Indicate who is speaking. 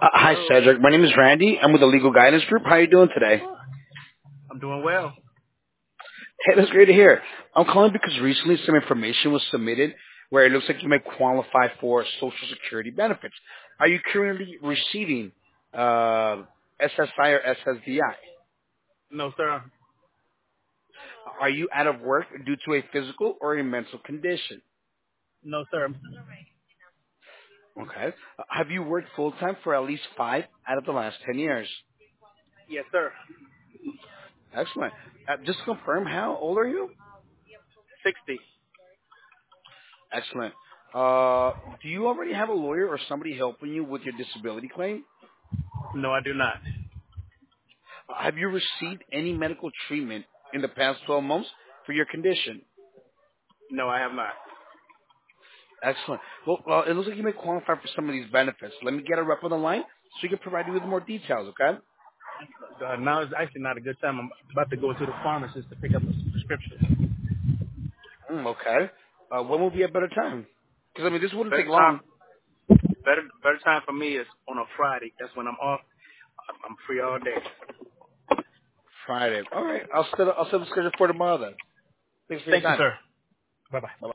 Speaker 1: Hi,
Speaker 2: Hello.
Speaker 1: Cedric. My name is Randy. I'm with the Legal Guidance Group. How are you doing today?
Speaker 2: I'm doing well.
Speaker 1: Hey, that's great to hear. I'm calling because recently some information was submitted where it looks like you may qualify for Social Security benefits. Are you currently receiving SSI or SSDI?
Speaker 2: No, sir.
Speaker 1: Are you out of work due to a physical or a mental condition?
Speaker 2: No, sir.
Speaker 1: Okay. Have you worked full-time for at least 5 out of the last 10 years?
Speaker 2: Yes, sir.
Speaker 1: Excellent. Just to confirm, how old are you?
Speaker 2: 60.
Speaker 1: Excellent. Do you already have a lawyer or somebody helping you with your disability claim?
Speaker 2: No, I do not.
Speaker 1: Have you received any medical treatment in the past 12 months for your condition?
Speaker 2: No, I have not.
Speaker 1: Excellent. Well, it looks like you may qualify for some of these benefits. Let me get a rep on the line so we can provide you with more details, okay?
Speaker 2: Now is actually not a good time. I'm about to go to the pharmacist to pick up a prescription.
Speaker 1: Okay. When will be a better time? Because, I mean, this wouldn't
Speaker 2: Better
Speaker 1: take
Speaker 2: time.
Speaker 1: long.
Speaker 2: Better time for me is on a Friday. That's when I'm off. I'm free all day.
Speaker 1: Friday. All right. I'll set the schedule for tomorrow then. Thanks for your
Speaker 2: Thank you,
Speaker 1: time.
Speaker 2: sir. Bye bye.
Speaker 1: Bye-bye.